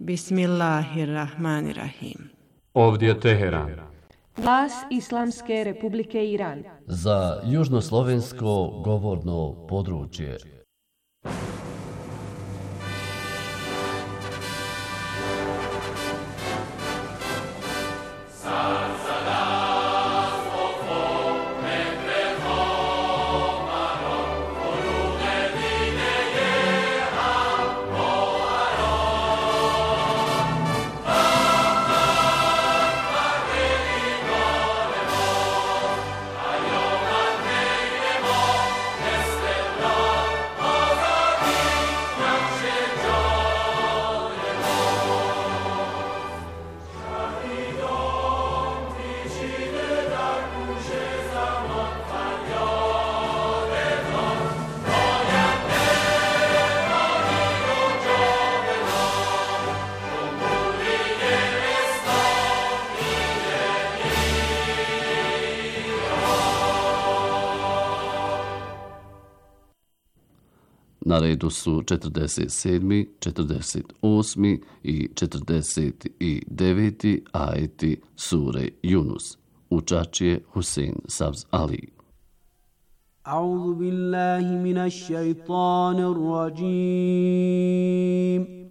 Bismillahirrahmanirrahim. Ovdje je Teheran. Glas Islamske Republike Iran. Za južnoslovensko govorno područje. Na redu su 47., 48. i 49. ajeti sure Yunus. Učač je Husein Savz Ali. A'udhu billahi minash shaitanir rajim.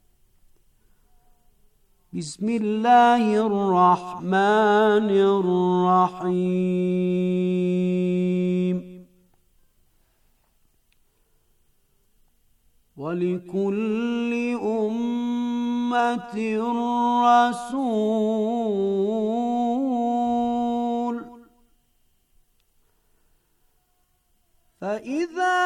Bismillahirrahmanirrahim. وَلِكُلِّ أُمَّةٍ رَّسُولٌ فَإِذَا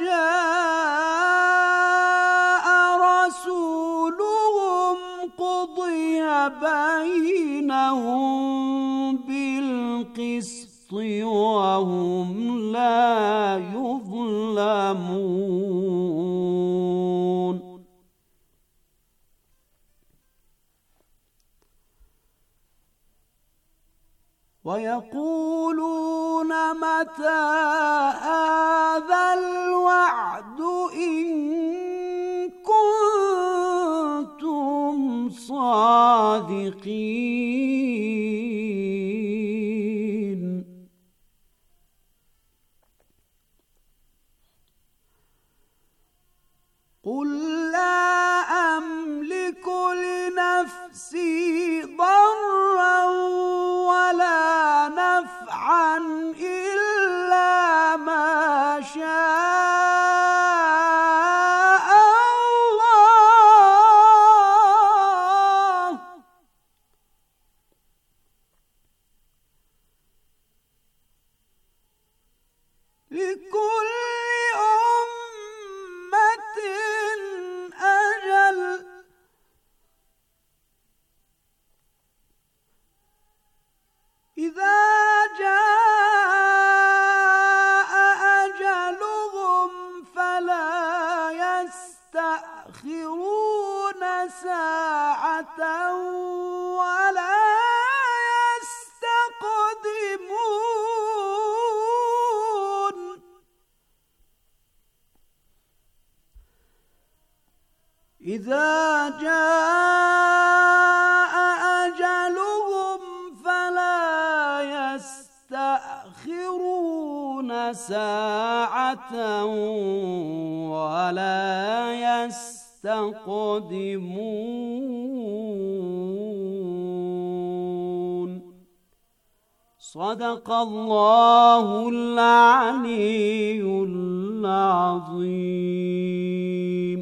جَاءَ رَسُولُهُمْ قُضِيَ بَيْنَهُم بِالْقِسْطِ وَهُمْ لَا يُظْلَمُونَ. وَيَقُولُونَ مَتَى هَذَا الْوَعْدُ إِن كُنتُمْ صَادِقِينَ. قُل لَّا أَمْلِكُ لِنَفْسِي ضَرًّا وَلَا نَفْعًا إِلَّا مَا شَاءَ اللَّهُ. لِكُلِّ أُمَّةٍ أَجَلٌ إِذَا جَاءَ أَجَلُهُمْ فَلَا يَسْتَأْخِرُونَ سَاعَةً وَلَا يَسْتَقْدِمُونَ. إِذَا جَاءَ أَجَلُهُمْ فَلَا يَسْتَأْخِرُونَ سَاعَةً وَلَا يَسْتَقْدِمُونَ. صدق الله العلي العظيم.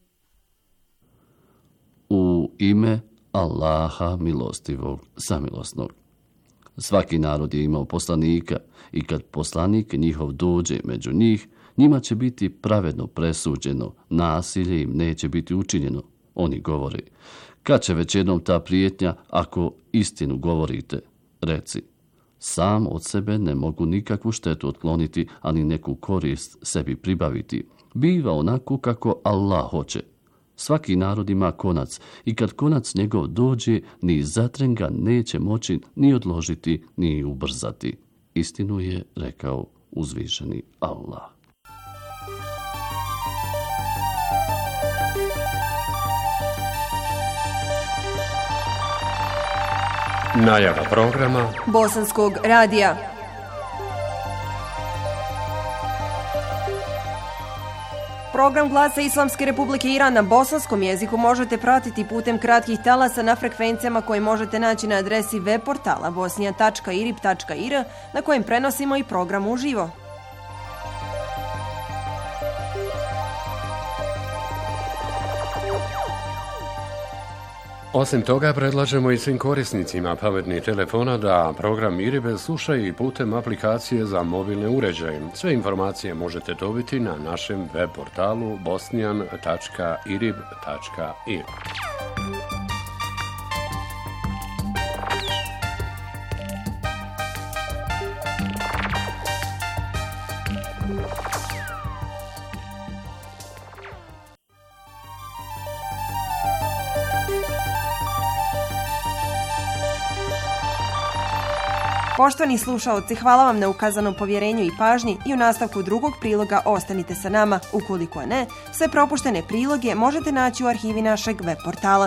U ime Allaha milostivog, samilosnog. Svaki narod je imao poslanika i kad poslanik njihov dođe među njih, njima će biti pravedno presuđeno, nasilje im neće biti učinjeno. Oni govore, kad će već jednom ta prijetnja ako istinu govorite? Reci, sam od sebe ne mogu nikakvu štetu otkloniti, ani neku korist sebi pribaviti. Biva onako kako Allah hoće. Svaki narod ima konac i kad konac njegov dođe, ni zatren ga neće moći ni odložiti, ni ubrzati. Istinu je rekao uzvišeni Allah. Najava programa Bosanskog radija. Program Glasa Islamske Republike Iran na bosanskom jeziku možete pratiti putem kratkih talasa na frekvencijama koje možete naći na adresi web portala bosnija.irib.ir na kojem prenosimo i program uživo. Osim toga, predlažemo i svim korisnicima pametnih telefona da program IRIB slušaju i putem aplikacije za mobilne uređaje. Sve informacije možete dobiti na našem web portalu bosnian.irib.ir. Poštovani slušaoci, hvala vam na ukazanom povjerenju i pažnji i u nastavku drugog priloga ostanite sa nama. Ukoliko ne, sve propuštene priloge možete naći u arhivi našeg web portala.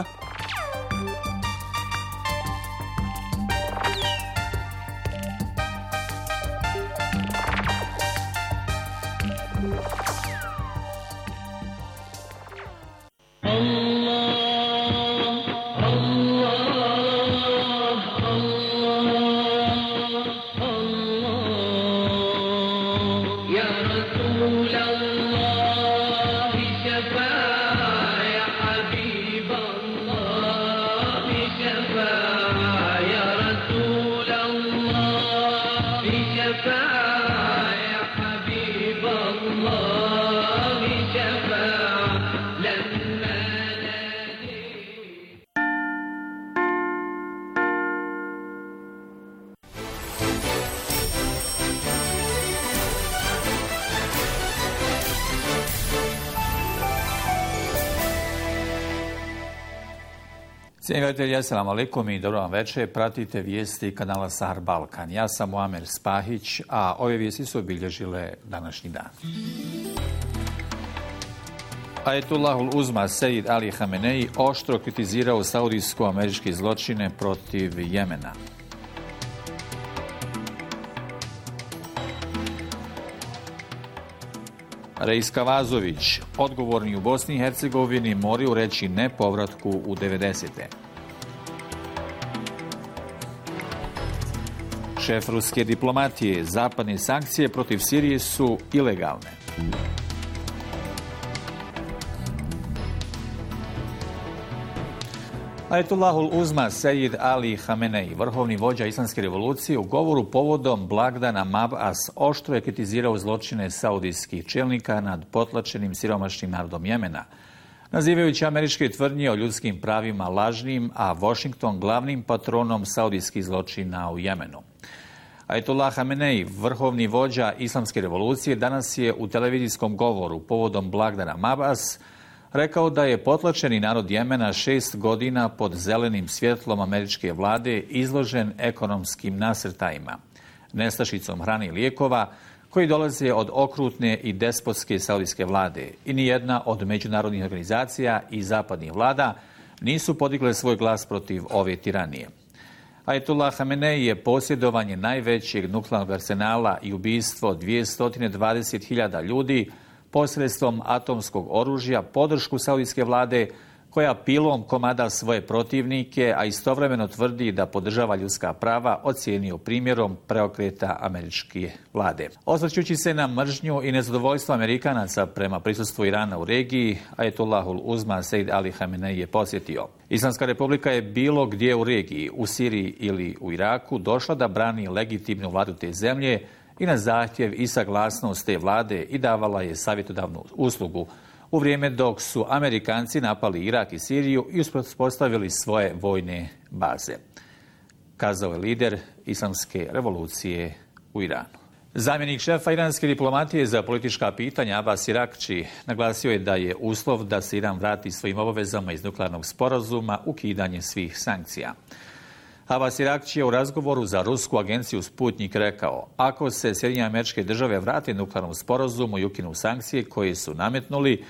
Cijenjeni gledatelji, assalamu alaikum i dobro vam večer. Pratite vijesti kanala Sahar Balkan. Ja sam Muamer Spahić, a ove vijesti su obilježile današnji dan. Ajetullahul Uzma Sejid Ali Hamenei oštro kritizirao saudijsko-američke zločine protiv Jemena. Reis Kavazović, odgovorni u Bosni i Hercegovini, moraju reći ne povratku u 90. Šef ruske diplomatije, zapadne sankcije protiv Sirije su ilegalne. Ajetullahul Uzma Sejid Ali Hamenei, vrhovni vođa Islamske revolucije, u govoru povodom blagdana Mab'as oštro je kritizirao zločine saudijskih čelnika nad potlačenim siromašnim narodom Jemena, nazivajući američke tvrdnje o ljudskim pravima lažnim, a Washington glavnim patronom saudijskih zločina u Jemenu. Ajetullah Hamenei, vrhovni vođa Islamske revolucije, danas je u televizijskom govoru povodom blagdana Mab'as rekao da je potlačeni narod Jemena 6 godina pod zelenim svjetlom američke vlade izložen ekonomskim nasrtajima, nestašicom hrane i lijekova koji dolaze od okrutne i despotske saudijske vlade i nijedna od međunarodnih organizacija i zapadnih vlada nisu podigle svoj glas protiv ove tiranije. Ajetullah Hamenei je posjedovanje najvećeg nuklearnog arsenala i ubistvo 220.000 ljudi posredstvom atomskog oružja, podršku saudijske vlade koja pilom komada svoje protivnike, a istovremeno tvrdi da podržava ljudska prava, ocijenio primjerom preokreta američke vlade. Osvrćući se na mržnju i nezadovoljstvo Amerikanaca prema prisustvu Irana u regiji, Ajetullahul Uzma Sejid Ali Hamenei je posjetio: Islamska republika je bilo gdje u regiji, u Siriji ili u Iraku, došla da brani legitimnu vladu te zemlje i na zahtjev i saglasnost te vlade i davala je savjetodavnu uslugu u vrijeme dok su Amerikanci napali Irak i Siriju i uspostavili svoje vojne baze, kazao je lider Islamske revolucije u Iranu. Zamjenik šefa iranske diplomatije za politička pitanja Abbas Irakči naglasio je da je uslov da se Iran vrati svojim obavezama iz nuklearnog sporazuma ukidanje svih sankcija. Abbas Irakči je u razgovoru za rusku agenciju Sputnik rekao: ako se Sjedinjene Američke Države vrate nuklearnom sporazumu i ukinu sankcije koje su nametnuli,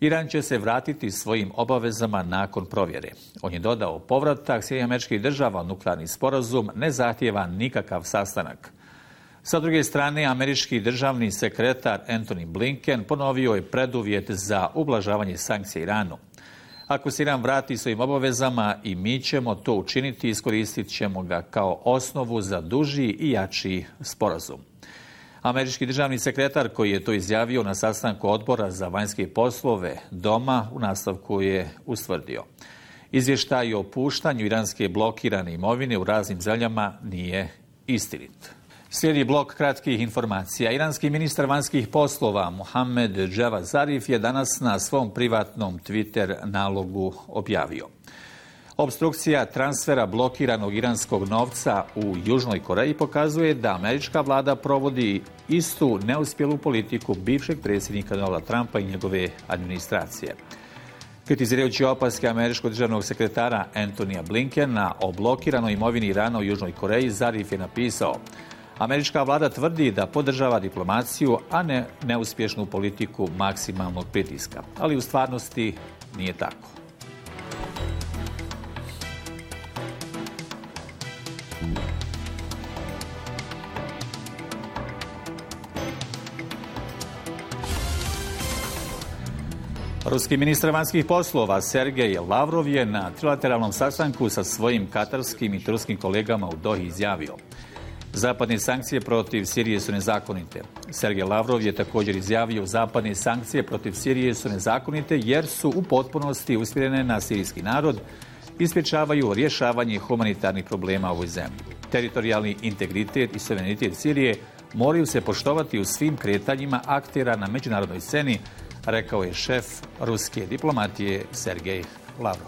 Iran će se vratiti svojim obavezama nakon provjere. On je dodao, povratak SAD-a u nuklearni sporazum ne zahtijeva nikakav sastanak. Sa druge strane, američki državni sekretar Antony Blinken ponovio je preduvjet za ublažavanje sankcija Iranu. Ako se Iran vrati svojim obavezama i mi ćemo to učiniti, iskoristit ćemo ga kao osnovu za duži i jači sporazum. Američki državni sekretar koji je to izjavio na sastanku odbora za vanjske poslove Doma u nastavku je ustvrdio. Izvještaj o puštanju iranske blokirane imovine u raznim zemljama nije istinit. Slijedi blok kratkih informacija. Iranski ministar vanjskih poslova Mohamed Javad Zarif je danas na svom privatnom Twitter nalogu objavio: obstrukcija transfera blokiranog iranskog novca u Južnoj Koreji pokazuje da američka vlada provodi istu neuspjelu politiku bivšeg predsjednika Donalda Trumpa i njegove administracije. Kritizirajući opaske američkog državnog sekretara Antonija Blinkena o blokiranoj imovini Irana u Južnoj Koreji, Zarif je napisao: američka vlada tvrdi da podržava diplomaciju, a ne neuspješnu politiku maksimalnog pritiska. Ali u stvarnosti nije tako. Ruski ministar vanjskih poslova Sergej Lavrov je na trilateralnom sastanku sa svojim katarskim i turskim kolegama u Dohi izjavio: zapadne sankcije protiv Sirije su nezakonite. Sergej Lavrov je također izjavio: zapadne sankcije protiv Sirije su nezakonite jer su u potpunosti usmjerene na sirijski narod i sprječavaju rješavanje humanitarnih problema u ovoj zemlji. Teritorijalni integritet i suverenitet Sirije moraju se poštovati u svim kretanjima aktera na međunarodnoj sceni, rekao je šef ruske diplomatije Sergej Lavrov.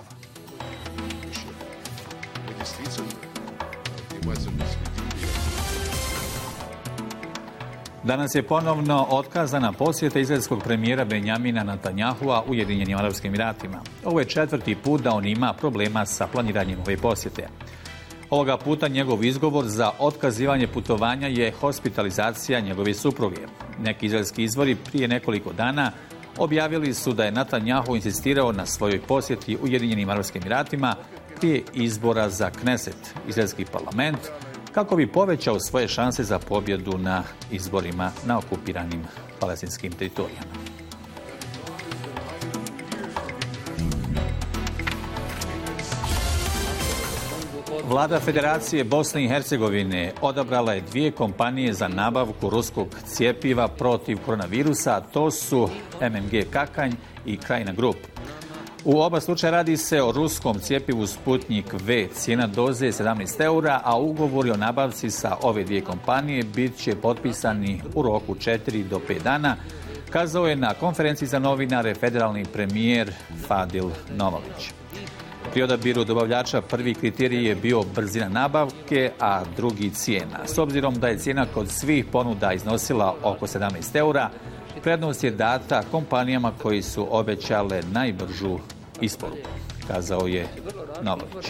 Danas je ponovno otkazana posjeta izraelskog premijera Benjamina Netanjahua Ujedinjenim Arapskim Emiratima. Ovo je 4. put da on ima problema sa planiranjem ove posjete. Ovoga puta njegov izgovor za otkazivanje putovanja je hospitalizacija njegove supruge. Neki izraelski izvori prije nekoliko dana objavili su da je Netanjahu insistirao na svojoj posjeti Ujedinjenim Arapskim Emiratima prije izbora za Kneset, izraelski parlament, kako bi povećao svoje šanse za pobjedu na izborima na okupiranim palestinskim teritorijama. Vlada Federacije Bosne i Hercegovine odabrala je 2 kompanije za nabavku ruskog cjepiva protiv koronavirusa, a to su MMG Kakanj i Krajina Grup. U oba slučaja radi se o ruskom cjepivu Sputnik V. Cijena doze je 17 eura, a ugovori o nabavci sa ove 2 kompanije bit će potpisani u roku 4 do 5 dana, kazao je na konferenciji za novinare federalni premijer Fadil Novović. Pri odabiru dobavljača prvi kriterij je bio brzina nabavke, a drugi cijena. S obzirom da je cijena kod svih ponuda iznosila oko 17 eura, prednost je data kompanijama koji su obećale najbržu isporuku, kazao je Novović.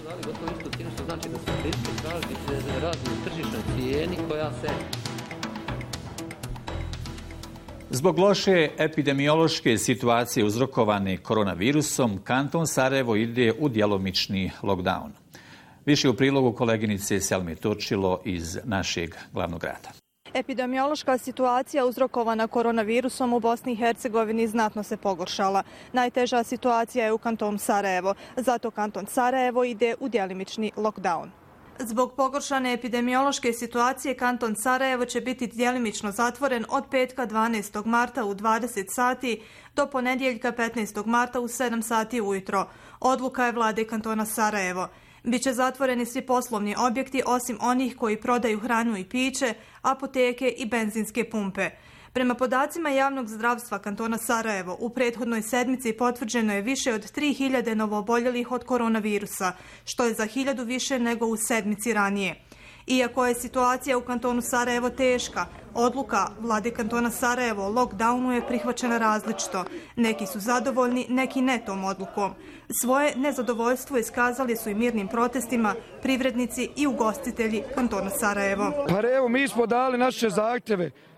Zbog loše epidemiološke situacije uzrokovane koronavirusom, kanton Sarajevo ide u djelomični lockdown. Više u prilogu koleginice Selme Turčilo iz našeg glavnog grada. Epidemiološka situacija uzrokovana koronavirusom u Bosni i Hercegovini znatno se pogoršala. Najteža situacija je u kantonu Sarajevo, zato kanton Sarajevo ide u djelimični lockdown. Zbog pogoršane epidemiološke situacije, kanton Sarajevo će biti djelimično zatvoren od petka 12. marta u 20 sati do ponedjeljka 15. marta u 7 sati ujutro. Odluka je vlade kantona Sarajevo. Biće zatvoreni svi poslovni objekti osim onih koji prodaju hranu i piće, apoteke i benzinske pumpe. Prema podacima javnog zdravstva kantona Sarajevo, u prethodnoj sedmici potvrđeno je više od 3000 novooboljelih od koronavirusa, što je za 1000 više nego u sedmici ranije. Iako je situacija u kantonu Sarajevo teška, odluka vlade kantona Sarajevo o lockdownu je prihvaćena različito. Neki su zadovoljni, neki ne tom odlukom. Svoje nezadovoljstvo iskazali su i mirnim protestima privrednici i ugostitelji kantona Sarajevo. Pa evo, mi smo dali naše zahtjeve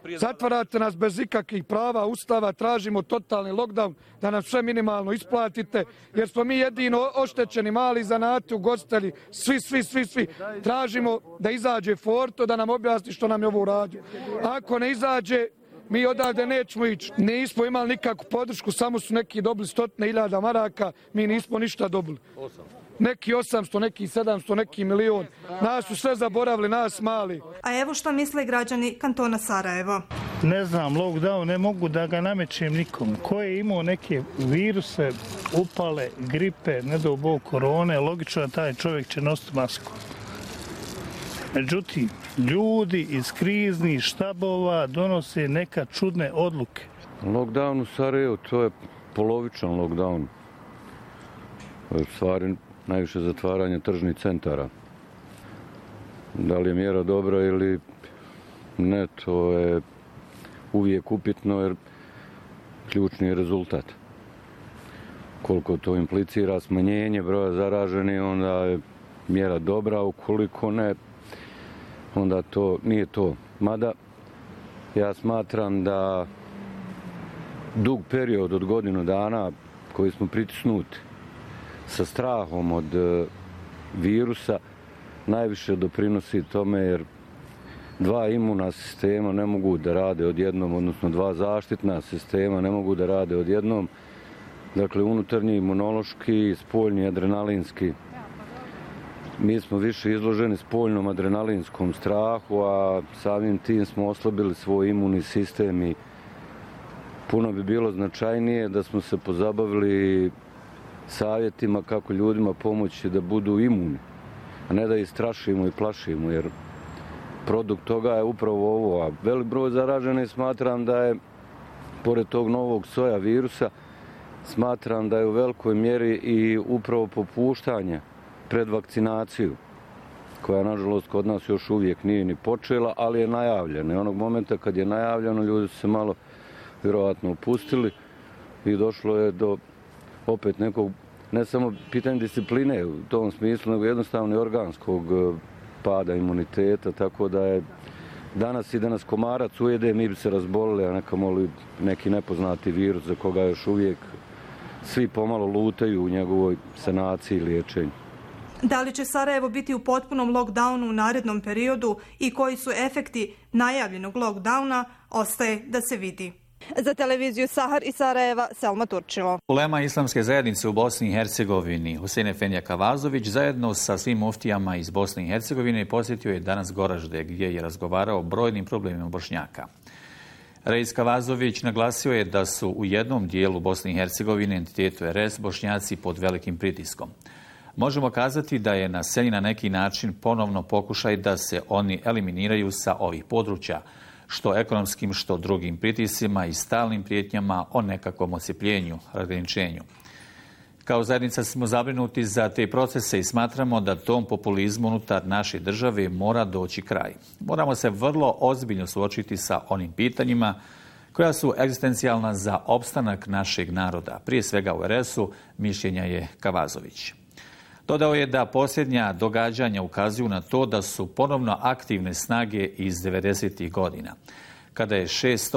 Zatvarate nas bez ikakvih prava, ustava, tražimo totalni lockdown, da nam sve minimalno isplatite, jer smo mi jedino oštećeni mali zanati, ugostitelji, svi. Tražimo da izađe Forto, da nam objasni što nam je ovo uradio. Ako ne izađe, mi odavde nećemo ići. Nismo imali nikakvu podršku, samo su neki dobili 100.000 maraka, mi nismo ništa dobili. Neki 800, neki 700, neki milion. Nas su sve zaboravili, nas mali. A evo što misle građani kantona Sarajevo. Ne znam, lockdown ne mogu da ga namećem nikom. Ko je imao neke viruse, upale, gripe, ne do Bog korone, logično da taj čovjek će nositi masku. Međutim, ljudi iz kriznih štabova donose neka čudne odluke. Lockdown u Sarajevu, to je polovičan lockdown. U stvari najviše zatvaranje tržnih centara. Da li je mjera dobra ili ne, to je uvijek upitno jer ključni je rezultat. Koliko to implicira smanjenje broja zaraženih, onda je mjera dobra, ukoliko ne, onda to nije to. Mada ja smatram da dug period od godinu dana koji smo pritisnuti sa strahom od virusa najviše doprinosi tome jer dva imuna sistema ne mogu da rade odjednom, odnosno dva zaštitna sistema ne mogu da rade odjednom. Dakle, unutarnji imunološki i spoljni adrenalinski. Mi smo više izloženi spoljnom adrenalinskom strahu, a samim tim smo oslabili svoj imunni sistem i puno bi bilo značajnije da smo se pozabavili savjetima kako ljudima pomoći da budu imuni, a ne da ih strašimo i plašimo, jer produkt toga je upravo ovo. A velik broj zaraženih smatram da je, pored tog novog soja virusa, smatram da je u velikoj mjeri i upravo popuštanje pred vakcinaciju, koja nažalost kod nas još uvijek nije ni počela, ali je najavljena. I onog momenta kad je najavljeno, ljudi su se malo vjerovatno opustili i došlo je do opet nekog, ne samo pitanje discipline u tom smislu, nego jednostavno i organskog pada imuniteta, tako da je danas i da nas komarac ujede, mi bi se razbolili, a neki nepoznati virus za koga još uvijek svi pomalo lutaju u njegovoj sanaciji i liječenju. Da li će Sarajevo biti u potpunom lockdownu u narednom periodu i koji su efekti najavljenog lockdowna, ostaje da se vidi. Za televiziju Sahar i Sarajeva, Selma Turčilo. Ulema islamske zajednice u Bosni i Hercegovini, Husein Efendija Kavazović, zajedno sa svim muftijama iz Bosne i Hercegovine, posjetio je danas Goražde, gdje je razgovarao o brojnim problemima Bošnjaka. Reis Kavazović naglasio je da su u jednom dijelu Bosne i Hercegovine, entitetu RS, Bošnjaci pod velikim pritiskom. Možemo kazati da je na sceni na neki način ponovno pokušaj da se oni eliminiraju sa ovih područja, što ekonomskim, što drugim pritiscima i stalnim prijetnjama o nekakvom ocijepljenju, razgraničenju. Kao zajednica smo zabrinuti za te procese i smatramo da tom populizmu unutar naše države mora doći kraj. Moramo se vrlo ozbiljno suočiti sa onim pitanjima koja su egzistencijalna za opstanak našeg naroda. Prije svega u RS-u, mišljenja je Kavazović. Dodao je da posljednja događanja ukazuju na to da su ponovno aktivne snage iz 90. godina, kada je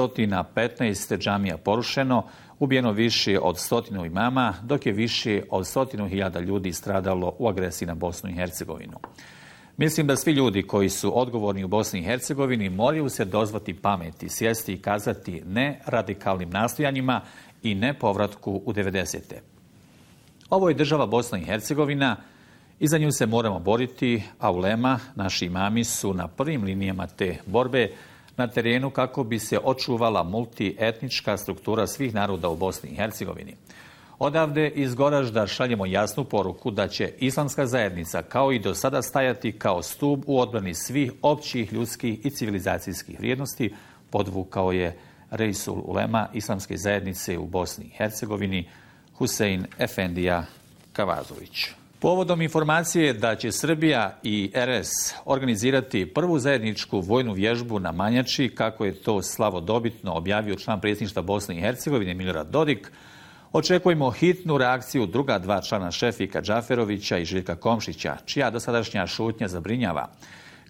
615 džamija porušeno, ubijeno više od 100 imama, dok je više od 100.000 ljudi stradalo u agresiji na Bosnu i Hercegovinu. Mislim da svi ljudi koji su odgovorni u Bosni i Hercegovini moraju se dozvati pameti, sjesti i kazati ne radikalnim nastojanjima i ne povratku u 90. Ovo je država Bosna i Hercegovina i za nju se moramo boriti, a ulema, naši imami su na prvim linijama te borbe na terenu kako bi se očuvala multietnička struktura svih naroda u Bosni i Hercegovini. Odavde iz Goražda šaljemo jasnu poruku da će islamska zajednica kao i do sada stajati kao stup u odbrani svih općih ljudskih i civilizacijskih vrijednosti, podvukao je Reisul ulema islamske zajednice u Bosni i Hercegovini Husein Efendija Kavazović. Povodom informacije da će Srbija i RS organizirati prvu zajedničku vojnu vježbu na Manjači, kako je to slavodobitno objavio član predsjedništva Bosne i Hercegovine Milorad Dodik, očekujemo hitnu reakciju druga dva člana Šefika Džaferovića i Željka Komšića, čija dosadašnja šutnja zabrinjava.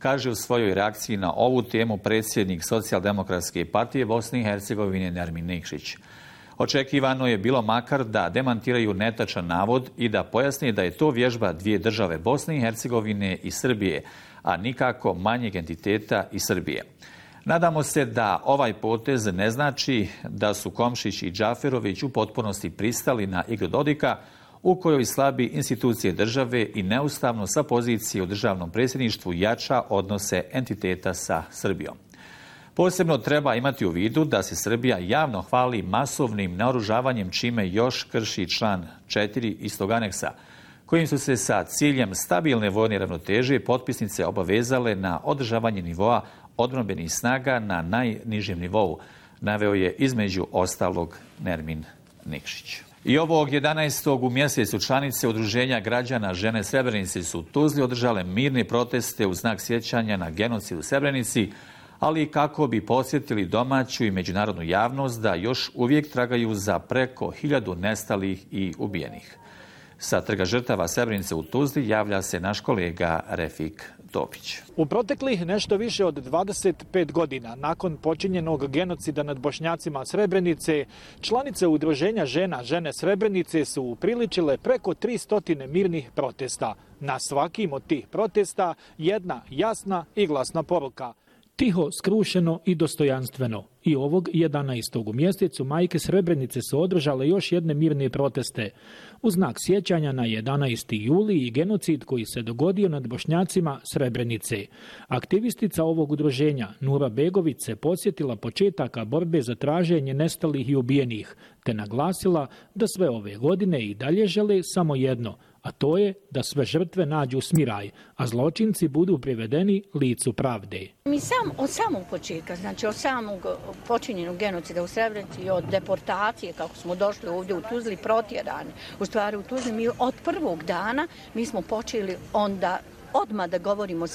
kaže u svojoj reakciji na ovu temu predsjednik Socijaldemokratske partije Bosne i Hercegovine Nermin Nikšić. Očekivano je bilo makar da demantiraju netačan navod i da pojasne da je to vježba dvije države Bosne i Hercegovine i Srbije, a nikako manjeg entiteta i Srbije. Nadamo se da ovaj potez ne znači da su Komšić i Džaferović u potpunosti pristali na igru Dodika, u kojoj slabi institucije države i neustavno sa pozicije u državnom predsjedništvu jača odnose entiteta sa Srbijom. Posebno treba imati u vidu da se Srbija javno hvali masovnim naoružavanjem, čime još krši član 4 istog aneksa, kojim su se sa ciljem stabilne vojne ravnoteže potpisnice obavezale na održavanje nivoa odbrambenih snaga na najnižem nivou, naveo je između ostalog Nermin Nikšić. I ovog 11. u mjesecu članice Udruženja građana Žene Srebrenice su u Tuzli održale mirne proteste u znak sjećanja na genocid u Srebrenici, ali i kako bi podsjetili domaću i međunarodnu javnost da još uvijek tragaju za preko 1000 nestalih i ubijenih. Sa trga žrtava Srebrenice u Tuzli javlja se naš kolega Refik Topić. U proteklih nešto više od 25 godina nakon počinjenog genocida nad Bošnjacima Srebrenice, članice Udruženja Žene Srebrenice su upriličile preko 300 mirnih protesta. Na svakim od tih protesta jedna jasna i glasna poruka. Tiho, skrušeno i dostojanstveno. I ovog 11. u mjesecu majke Srebrenice su održale još jedne mirne proteste u znak sjećanja na 11. juli i genocid koji se dogodio nad Bošnjacima Srebrenice. Aktivistica ovog udruženja Nura Begović se podsjetila početaka borbe za traženje nestalih i ubijenih, te naglasila da sve ove godine i dalje žele samo jedno, a to je da sve žrtve nađu smiraj, a zločinci budu privedeni licu pravde. Mi od samog početka, znači od samog počinjenog genocida u Srebrenici i od deportacije, kako smo došli ovdje u Tuzli, protjerani. U stvari u Tuzli mi od prvog dana mi smo počeli onda odmah da govorimo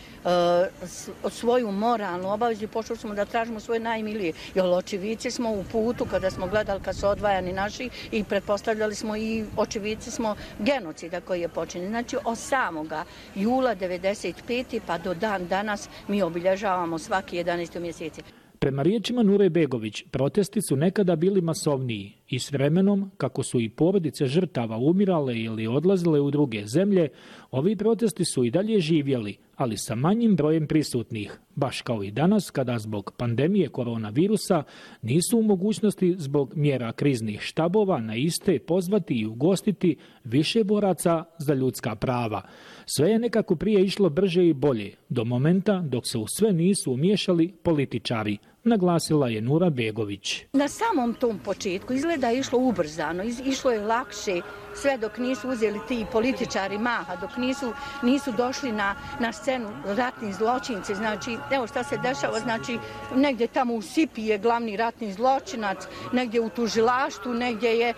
svoju moralnu obavezu i počeli smo da tražimo svoje najmilije. Jer očevici smo u putu kada smo gledali kad su odvajani naši i pretpostavljali smo i očevici smo genocida koji je počinjen. Znači od samoga jula 1995. pa do dan danas mi obilježavamo svaki 11. mjeseci. Prema riječima Nure Begović, protesti su nekada bili masovniji i s vremenom, kako su i porodice žrtava umirale ili odlazile u druge zemlje, ovi protesti su i dalje živjeli, ali sa manjim brojem prisutnih, baš kao i danas kada zbog pandemije koronavirusa nisu u mogućnosti zbog mjera kriznih štabova na iste pozvati i ugostiti više boraca za ljudska prava. Sve je nekako prije išlo brže i bolje, do momenta dok se u sve nisu umiješali političari, naglasila je Nura Begović. Na samom tom početku izgleda je išlo ubrzano, išlo je lakše, sve dok nisu uzeli ti političari maha, dok nisu došli na scenu ratni zločinci. Znači, evo šta se dešava, znači negdje tamo u Sipi je glavni ratni zločinac, negdje u tužilaštvu, negdje je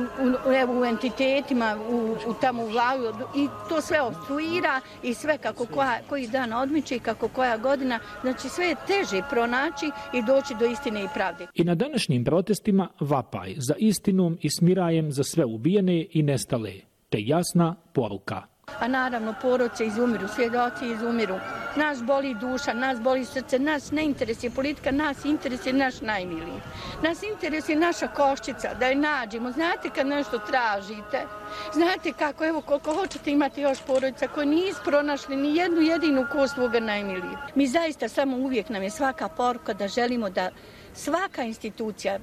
u entitetima, tamo u vladu i to sve obstruira i sve kako koji dan odmiče i kako koja godina, znači sve je teže pronaći i doći do istine i pravde. I na današnjim protestima vapaj za istinom i smirajem za sve ubijene i nestale, te jasna poruka. A naravno porodice izumiru, svjedoci izumiru. Nas boli duša, nas boli srce, nas ne interesuje politika, nas interesuje naš najmiliji. Nas interesuje naša koščica, da je nađemo. Znate kad nešto tražite, znate kako, evo koliko hoćete imati još porodica koje nisu pronašli ni jednu jedinu kost svoga najmiliji. Mi zaista samo uvijek nam je svaka poruka da želimo da svaka institucija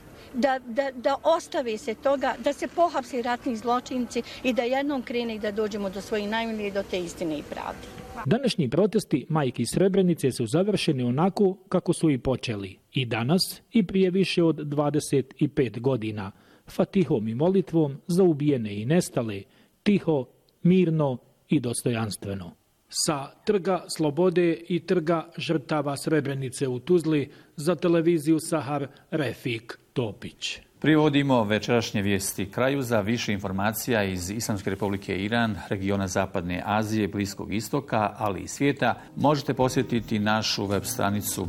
da ostave se toga, da se pohapse ratni zločinci i da jednom krene i da dođemo do svojih najmilijih, do te istine i pravde. Današnji protesti majki Srebrenice su završeni onako kako su i počeli. I danas i prije više od 25 godina. Fatihom i molitvom za ubijene i nestale, tiho, mirno i dostojanstveno. Sa Trga Slobode i Trga žrtava Srebrenice u Tuzli za televiziju Sahar, Refik Topić. Privodimo večerašnje vijesti kraju. Za više informacija iz Islamske republike Iran, regiona Zapadne Azije, Bliskog istoka, ali i svijeta, možete posjetiti našu web stranicu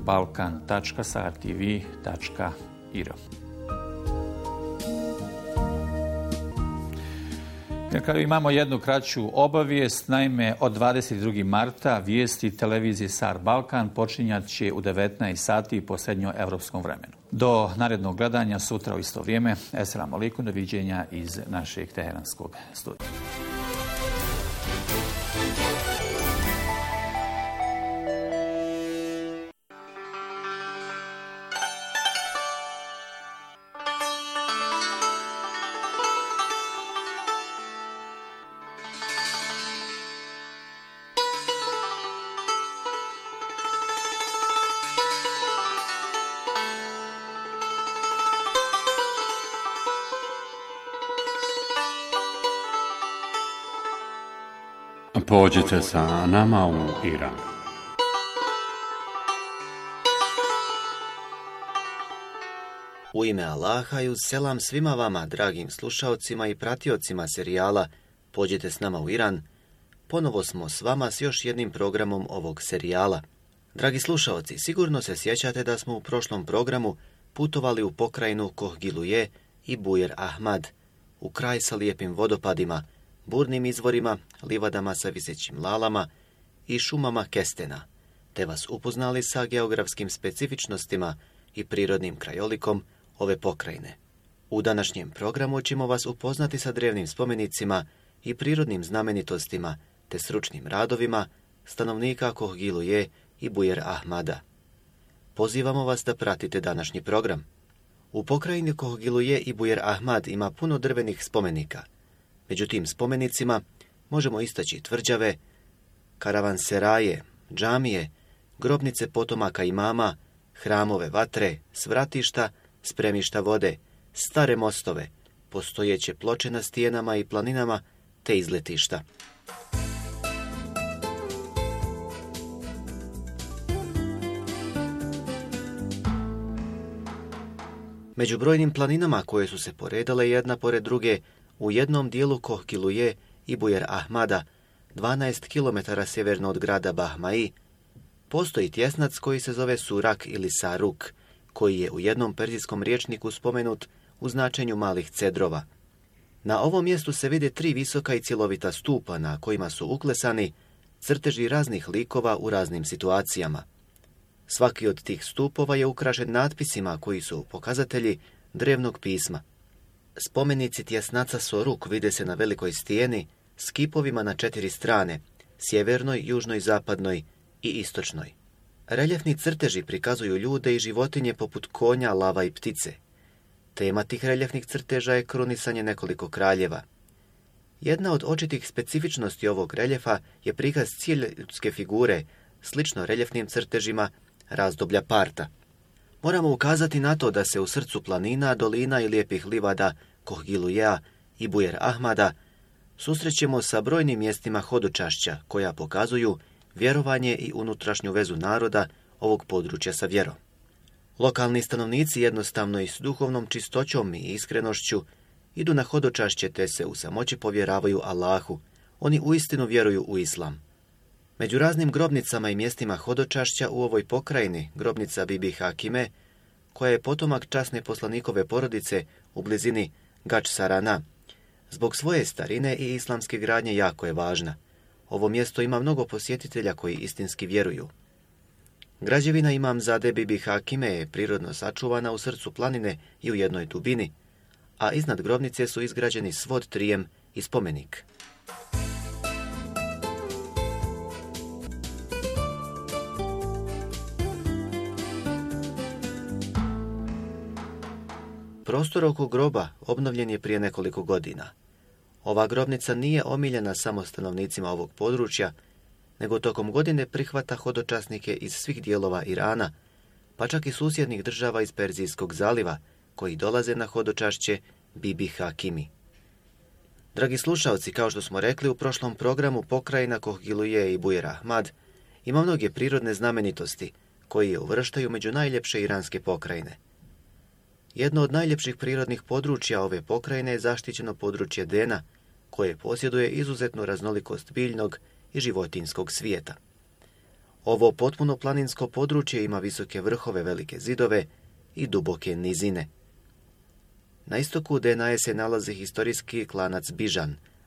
balkan.sahartv.ir. Na kraju imamo jednu kraću obavijest. Naime, od 22. marta vijesti televizije SAR Balkan počinjat će u 19 sati po srednjoevropskom vremenu. Do narednog gledanja sutra u isto vrijeme. Eselamu alejkum, doviđenja iz našeg teheranskog studija. Pođite sa nama u Iran. U ime Allaha i uz selam svima vama, dragim slušaocima i pratiocima serijala Pođite s nama u Iran, ponovo smo s vama s još jednim programom ovog serijala. Dragi slušaoci, sigurno se sjećate da smo u prošlom programu putovali u pokrajinu Kohgiluje i Bujer Ahmad, u kraj sa lijepim vodopadima, burnim izvorima, livadama sa visećim lalama i šumama kestena, te vas upoznali sa geografskim specifičnostima i prirodnim krajolikom ove pokrajine. U današnjem programu ćemo vas upoznati sa drevnim spomenicima i prirodnim znamenitostima te stručnim radovima stanovnika Kohgiluje i Bujer Ahmada. Pozivamo vas da pratite današnji program. U pokrajini Kohgiluje i Bujer Ahmad ima puno drvenih spomenika. Među tim spomenicima možemo istaći tvrđave, karavanseraje, džamije, grobnice potomaka imama, hramove vatre, svratišta, spremišta vode, stare mostove, postojeće ploče na stijenama i planinama, te izletišta. Među brojnim planinama koje su se poredale jedna pored druge, u jednom dijelu Kohgiluje i Bujer Ahmada, 12 km sjeverno od grada Bahmai, postoji tjesnac koji se zove Surak ili Saruk, koji je u jednom perzijskom rječniku spomenut u značenju malih cedrova. Na ovom mjestu se vide 3 visoka i cjelovita stupa na kojima su uklesani crteži raznih likova u raznim situacijama. Svaki od tih stupova je ukrašen natpisima koji su pokazatelji drevnog pisma. Spomenici tjesnaca Soruk vide se na velikoj stijeni s kipovima na 4 strane, sjevernoj, južnoj, zapadnoj i istočnoj. Reljefni crteži prikazuju ljude i životinje poput konja, lava i ptice. Tema tih reljefnih crteža je krunisanje nekoliko kraljeva. Jedna od očitih specifičnosti ovog reljefa je prikaz cijele ljudske figure, slično reljefnim crtežima razdoblja Parta. Moramo ukazati na to da se u srcu planina, dolina i lijepih livada Kohgiluja i Bujer Ahmada susrećemo sa brojnim mjestima hodočašća koja pokazuju vjerovanje i unutrašnju vezu naroda ovog područja sa vjerom. Lokalni stanovnici jednostavno i s duhovnom čistoćom i iskrenošću idu na hodočašće te se u samoći povjeravaju Allahu. Oni uistinu vjeruju u islam. Među raznim grobnicama i mjestima hodočašća u ovoj pokrajini, grobnica Bibi Hakime, koja je potomak časne poslanikove porodice u blizini Gač Sarana, zbog svoje starine i islamske gradnje jako je važna. Ovo mjesto ima mnogo posjetitelja koji istinski vjeruju. Građevina Imamzade Bibi Hakime je prirodno sačuvana u srcu planine i u jednoj dubini, a iznad grobnice su izgrađeni svod, trijem i spomenik. Prostor oko groba obnovljen je prije nekoliko godina. Ova grobnica nije omiljena samo stanovnicima ovog područja, nego tokom godine prihvata hodočasnike iz svih dijelova Irana, pa čak i susjednih država iz Perzijskog zaliva, koji dolaze na hodočašće Bibi Hakimi. Dragi slušalci, kao što smo rekli u prošlom programu, pokrajina Kohgiluje i Bujer Ahmad ima mnoge prirodne znamenitosti, koji je uvrštaju među najljepše iranske pokrajine. Jedno od najljepših prirodnih područja ove pokrajine je zaštićeno područje Dena, koje posjeduje izuzetnu raznolikost biljnog i životinjskog svijeta. Ovo potpuno planinsko područje ima visoke vrhove, velike zidove i duboke nizine. Na istoku Denaje se nalazi historijski klanac Bižan,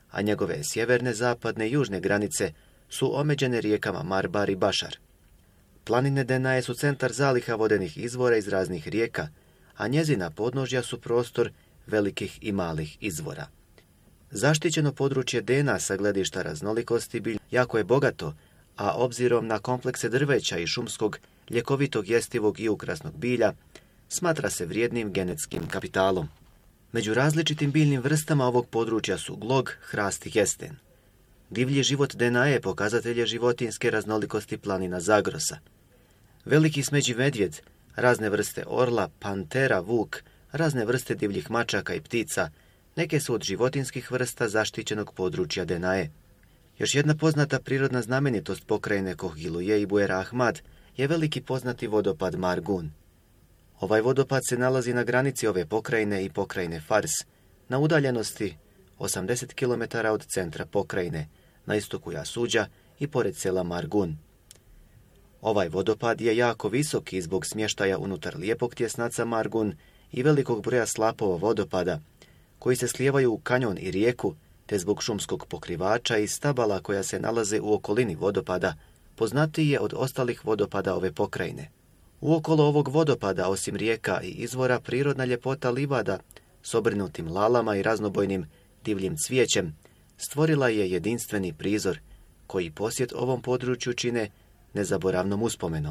a njegove sjeverne, zapadne i južne granice su omeđene rijekama Marbar i Bašar. Planine Denaje su centar zaliha vodenih izvora iz raznih rijeka, a njezina podnožja su prostor velikih i malih izvora. Zaštićeno područje Dena sa gledišta raznolikosti bilja jako je bogato, a obzirom na komplekse drveća i šumskog, ljekovitog, jestivog i ukrasnog bilja, smatra se vrijednim genetskim kapitalom. Među različitim biljnim vrstama ovog područja su glog, hrast i kesten. Divlji život Denaje pokazatelj je životinjske raznolikosti planina Zagrosa. Veliki smeđi medvjed, razne vrste orla, pantera, vuk, razne vrste divljih mačaka i ptica, neke su od životinskih vrsta zaštićenog područja Denaje. Još jedna poznata prirodna znamenitost pokrajine Kohgiluje i Bujer Ahmad je veliki poznati vodopad Margun. Ovaj vodopad se nalazi na granici ove pokrajine i pokrajine Fars, na udaljenosti 80 km od centra pokrajine, na istoku Jasuđa i pored sela Margun. Ovaj vodopad je jako visok i zbog smještaja unutar lijepog tjesnaca Margun i velikog broja slapova vodopada, koji se slijevaju u kanjon i rijeku, te zbog šumskog pokrivača i stabala koja se nalaze u okolini vodopada, poznatiji je od ostalih vodopada ove pokrajine. Uokolo ovog vodopada, osim rijeka i izvora, prirodna ljepota livada s obrnutim lalama i raznobojnim divljim cvijećem stvorila je jedinstveni prizor, koji posjet ovom području čine nezaboravnom uspomenom.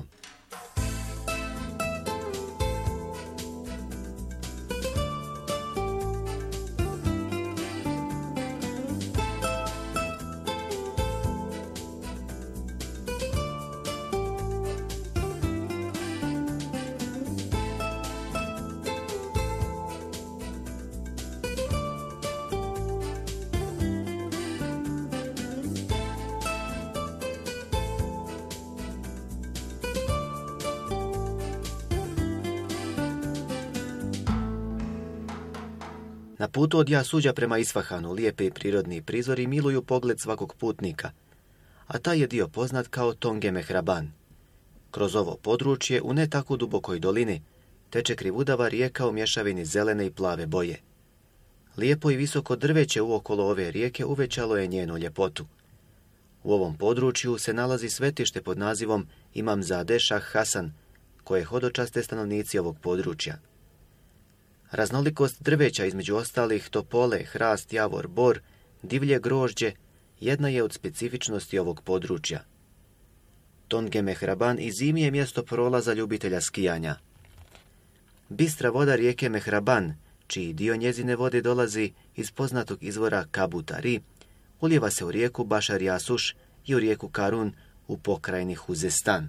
Na putu od Jasuđa prema Isfahanu lijepi prirodni prizori miluju pogled svakog putnika, a taj je dio poznat kao Tonge Mehraban. Kroz ovo područje, u ne tako dubokoj dolini, teče krivudava rijeka u mješavini zelene i plave boje. Lijepo i visoko drveće uokolo ove rijeke uvećalo je njenu ljepotu. U ovom području se nalazi svetište pod nazivom Imamzade Šah Hasan, koje hodočaste stanovnici ovog područja. Raznolikost drveća, između ostalih topole, hrast, javor, bor, divlje grožđe, jedna je od specifičnosti ovog područja. Tonge Mehraban i zimi je mjesto prolaza ljubitelja skijanja. Bistra voda rijeke Mehraban, čiji dio njezine vode dolazi iz poznatog izvora Kabutari, ulijeva se u rijeku Bašar Jasuš i u rijeku Karun u pokrajini Huzestan.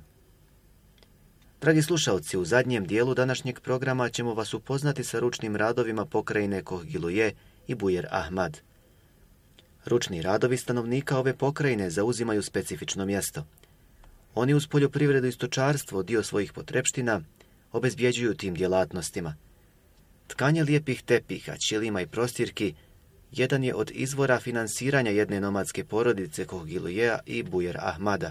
Dragi slušalci, u zadnjem dijelu današnjeg programa ćemo vas upoznati sa ručnim radovima pokrajine Kohgiluje i Bujer Ahmad. Ručni radovi stanovnika ove pokrajine zauzimaju specifično mjesto. Oni uz poljoprivredu i stočarstvo dio svojih potrepština obezbjeđuju tim djelatnostima. Tkanje lijepih tepiha, ćilima i prostirki jedan je od izvora finansiranja jedne nomadske porodice Kohgilujeja i Bujer Ahmada.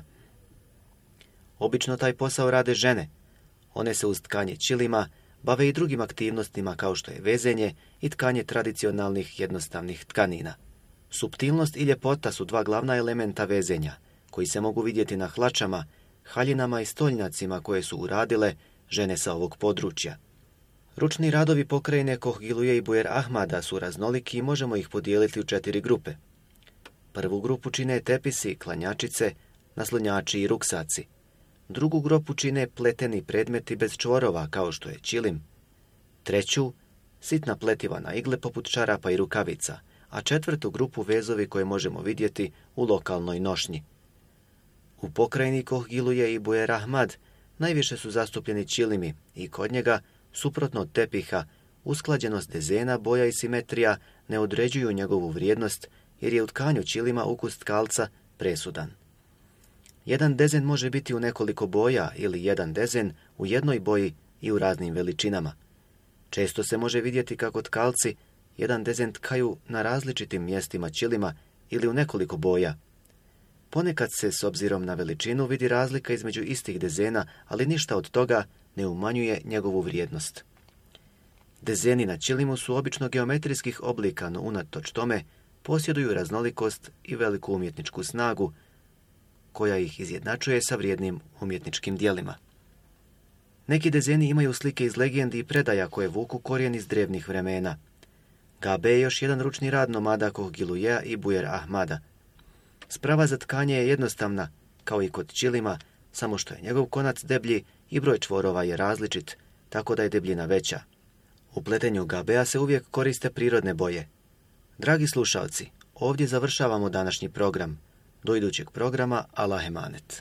Obično taj posao rade žene. One se uz tkanje ćilima bave i drugim aktivnostima kao što je vezenje i tkanje tradicionalnih jednostavnih tkanina. Suptilnost i ljepota su dva glavna elementa vezenja, koji se mogu vidjeti na hlačama, haljinama i stoljnjacima koje su uradile žene sa ovog područja. Ručni radovi pokrajine Kohgiluje i Bujer Ahmada su raznoliki i možemo ih podijeliti u 4 grupe. Prvu grupu čine tepisi, klanjačice, naslonjači i ruksaci. Drugu grupu čine pleteni predmeti bez čvorova, kao što je ćilim. Treću, sitna pletiva na igle poput čarapa i rukavica, a četvrtu grupu vezovi koje možemo vidjeti u lokalnoj nošnji. U pokrajini Kohgiluje i Bujer Ahmad najviše su zastupljeni ćilimi i kod njega, suprotno od tepiha, usklađenost dezena, boja i simetrija ne određuju njegovu vrijednost, jer je u tkanju ćilima ukus tkalca presudan. Jedan dezen može biti u nekoliko boja ili jedan dezen u jednoj boji i u raznim veličinama. Često se može vidjeti kako tkalci jedan dezen tkaju na različitim mjestima ćilima ili u nekoliko boja. Ponekad se, s obzirom na veličinu, vidi razlika između istih dezena, ali ništa od toga ne umanjuje njegovu vrijednost. Dezeni na ćilimu su obično geometrijskih oblika, no unatoč tome posjeduju raznolikost i veliku umjetničku snagu, koja ih izjednačuje sa vrijednim umjetničkim dijelima. Neki dezeni imaju slike iz legendi i predaja koje vuku korijen iz drevnih vremena. Gabe je još jedan ručni rad nomada Kohgilujea i Bujer Ahmada. Sprava za tkanje je jednostavna, kao i kod čilima, samo što je njegov konac deblji i broj čvorova je različit, tako da je debljina veća. U pletenju gabea se uvijek koriste prirodne boje. Dragi slušalci, ovdje završavamo današnji program. Do idućeg programa, Allah emanet.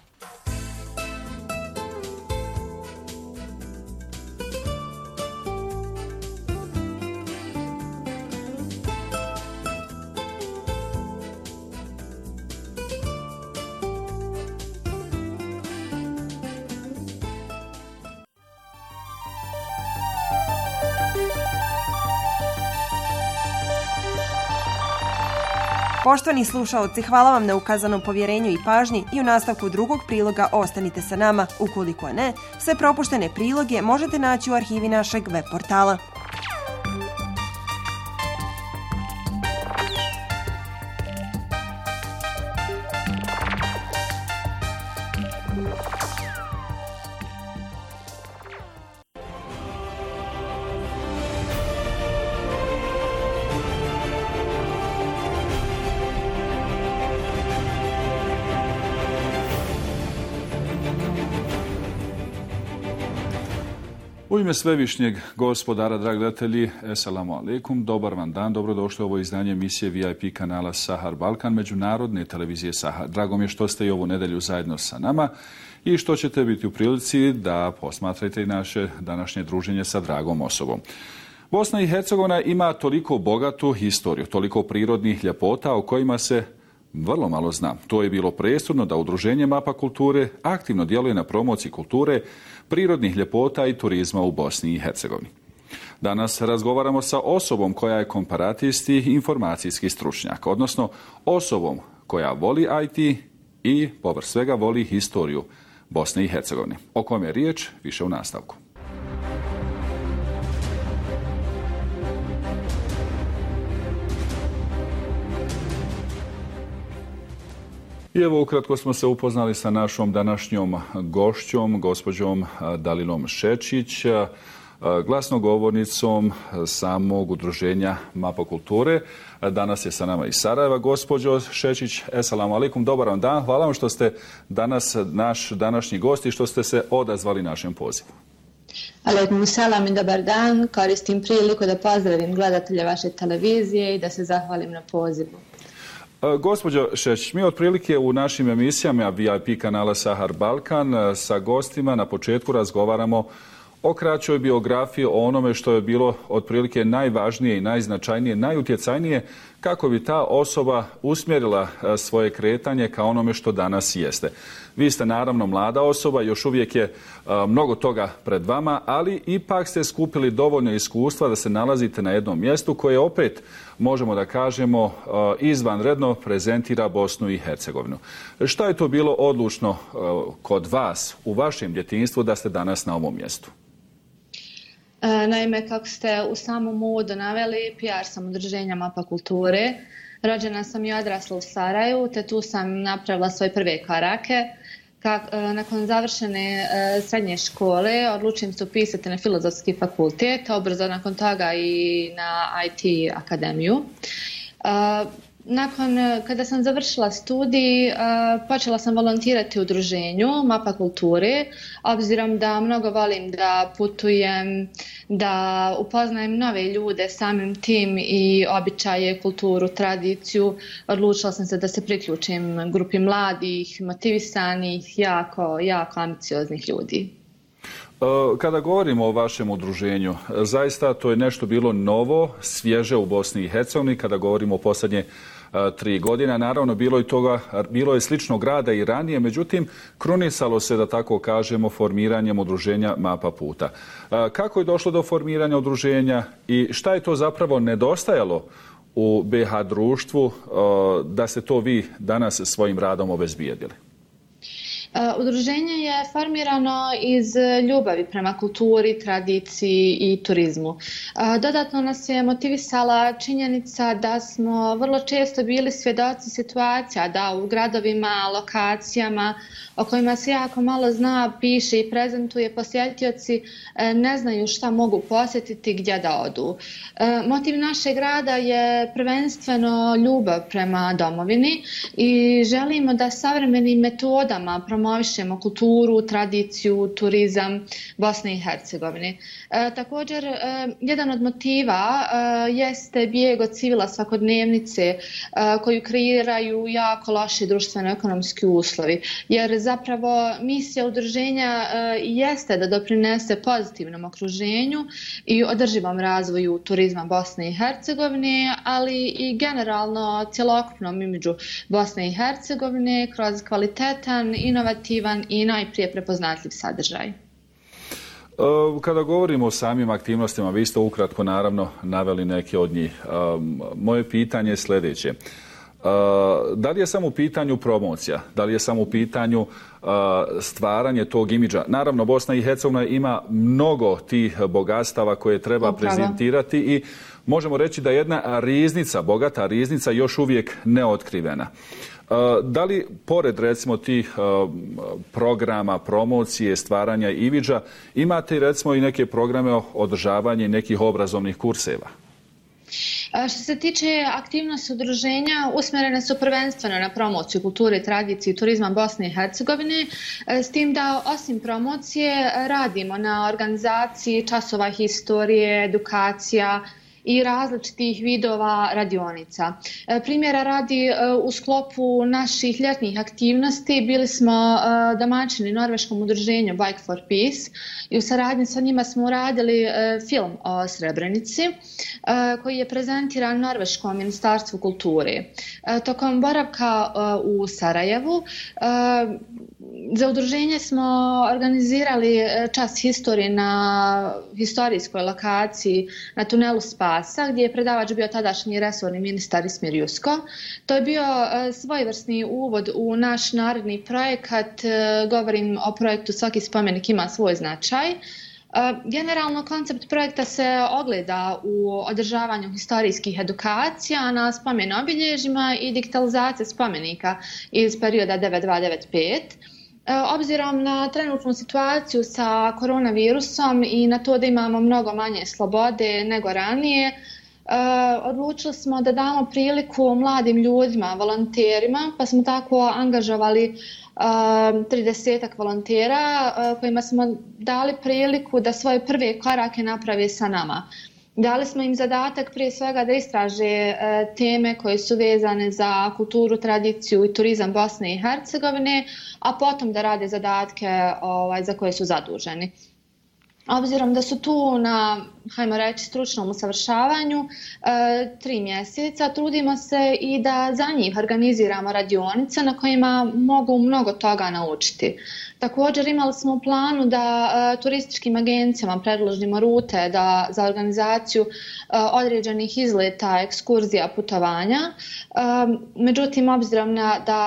Poštovani slušaoci, hvala vam na ukazanom povjerenju i pažnji i u nastavku drugog priloga ostanite sa nama. Ukoliko ne, sve propuštene priloge možete naći u arhivi našeg web portala. U ime svevišnjeg gospodara, dragi gledatelji, eselamu alaikum, dobar vam dan, dobrodošli u ovo izdanje emisije VIP kanala Sahar Balkan, međunarodne televizije Sahar. Drago mi je što ste i ovu nedjelju zajedno sa nama i što ćete biti u prilici da posmatrate i naše današnje druženje sa dragom osobom. Bosna i Hercegovina ima toliko bogatu historiju, toliko prirodnih ljepota o kojima se vrlo malo zna. To je bilo presudno da Udruženje Mapa kulture aktivno djeluje na promociji kulture, prirodnih ljepota i turizma u Bosni i Hercegovini. Danas razgovaramo sa osobom koja je komparatist i informacijski stručnjak, odnosno osobom koja voli IT i povrh svega voli historiju Bosne i Hercegovine. O kome je riječ, više u nastavku. I evo, ukratko smo se upoznali sa našom današnjom gošćom, gospođom Dalilom Šečić, glasnogovornicom samog udruženja Mapa kulture. Danas je sa nama iz Sarajeva. Gospođo Šečić, esalamu alaikum, dobar vam dan. Hvala vam što ste danas naš današnji gost i što ste se odazvali našem pozivu. Alaikum salam i dobar dan. Koristim priliku da pozdravim gledatelje vaše televizije i da se zahvalim na pozivu. Gospođo Šečić, mi otprilike u našim emisijama VIP kanala Sahar Balkan sa gostima na početku razgovaramo o kraćoj biografiji, o onome što je bilo otprilike najvažnije i najznačajnije, najutjecajnije, kako bi ta osoba usmjerila svoje kretanje ka onome što danas jeste. Vi ste naravno mlada osoba, još uvijek je mnogo toga pred vama, ali ipak ste skupili dovoljno iskustva da se nalazite na jednom mjestu koje opet, možemo da kažemo, izvanredno prezentira Bosnu i Hercegovinu. Šta je to bilo odlučno kod vas u vašem djetinjstvu da ste danas na ovom mjestu? Naime, kako ste u samom uvodu naveli, PR sam udruženja Mapa kulture. Rođena sam i odrasla u Sarajevu, te tu sam napravila svoje prve korake. Nakon završene srednje škole odlučim se upisati na Filozofski fakultet, ubrzo nakon toga i na IT akademiju. Nakon kada sam završila studij, počela sam volontirati u udruženju Mapa kulture, obzirom da mnogo volim da putujem, da upoznajem nove ljude, samim tim i običaje, kulturu, tradiciju. Odlučila sam se da se priključim grupi mladih, motivisanih, jako ambicioznih ljudi. Kada govorimo o vašem udruženju, zaista to je nešto bilo novo, svježe u Bosni i Hercegovini, kada govorimo o posljednje 3 godine. Naravno, bilo je sličnog rada i ranije, međutim, krunisalo se, da tako kažemo, formiranjem udruženja Mapa puta. Kako je došlo do formiranja udruženja i šta je to zapravo nedostajalo u BiH društvu da ste to vi danas svojim radom obezbijedili? Udruženje je formirano iz ljubavi prema kulturi, tradiciji i turizmu. Dodatno nas je motivisala činjenica da smo vrlo često bili svjedoci situacija da u gradovima, lokacijama o kojima se jako malo zna, piše i prezentuje, posjetioci ne znaju šta mogu posjetiti, gdje da odu. Motiv našeg rada je prvenstveno ljubav prema domovini i želimo da savremenim metodama promovišemo kulturu, tradiciju, turizam Bosne i Hercegovine. Također, jedan od motiva jeste bijeg od civila svakodnevnice koju kreiraju jako loši društveno-ekonomski uslovi. Jer zapravo misija udruženja jeste da doprinese pozitivnom okruženju i održivom razvoju turizma Bosne i Hercegovine, ali i generalno cjelokupnom imidžu Bosne i Hercegovine kroz kvalitetan, inovativan i najprije prepoznatljiv sadržaj. Kada govorimo o samim aktivnostima, vi ste ukratko naravno naveli neke od njih. Moje pitanje je sljedeće. Da li je samo u pitanju promocija? Da li je samo u pitanju stvaranje tog imidža? Naravno, Bosna i Hercegovina ima mnogo tih bogatstava koje treba prezentirati i možemo reći da jedna riznica, bogata riznica, još uvijek neotkrivena. Da li, pored recimo tih programa, promocije, stvaranja imidža, imate recimo i neke programe održavanja nekih obrazovnih kurseva? Što se tiče aktivnosti udruženja, usmjerene su prvenstveno na promociju kulture, tradicije i turizma Bosne i Hercegovine, s tim da osim promocije radimo na organizaciji časova historije, edukacija i različitih vidova radionica. Primjera radi, u sklopu naših ljetnih aktivnosti bili smo domaćini norveškom udruženju Bike for Peace i u saradnji sa njima smo uradili film o Srebrenici koji je prezentiran Norveškom ministarstvu kulture. Tokom boravka u Sarajevu za udruženje smo organizirali čas historije na historijskoj lokaciji na tunelu Spasa, gdje je predavač bio tadašnji resorni ministar Ismir Jusko. To je bio svojevrsni uvod u naš naredni projekat. Govorim o projektu Svaki spomenik ima svoj značaj. Generalno, koncept projekta se ogleda u održavanju historijskih edukacija na spomen obilježjima i digitalizacije spomenika iz perioda 92-95. Obzirom na trenutnu situaciju sa koronavirusom i na to da imamo mnogo manje slobode nego ranije, odlučili smo da damo priliku mladim ljudima, volonterima, pa smo tako angažovali 30 volontera kojima smo dali priliku da svoje prve korake naprave sa nama. Dali smo im zadatak prije svega da istraže teme koje su vezane za kulturu, tradiciju i turizam Bosne i Hercegovine, a potom da rade zadatke za koje su zaduženi. Obzirom da su tu na, hajmo reći, stručnom usavršavanju 3 mjeseca, trudimo se i da za njih organiziramo radionice na kojima mogu mnogo toga naučiti. Također imali smo u planu da turističkim agencijama predložimo rute za organizaciju određenih izleta, ekskurzija, putovanja. Međutim, obzirom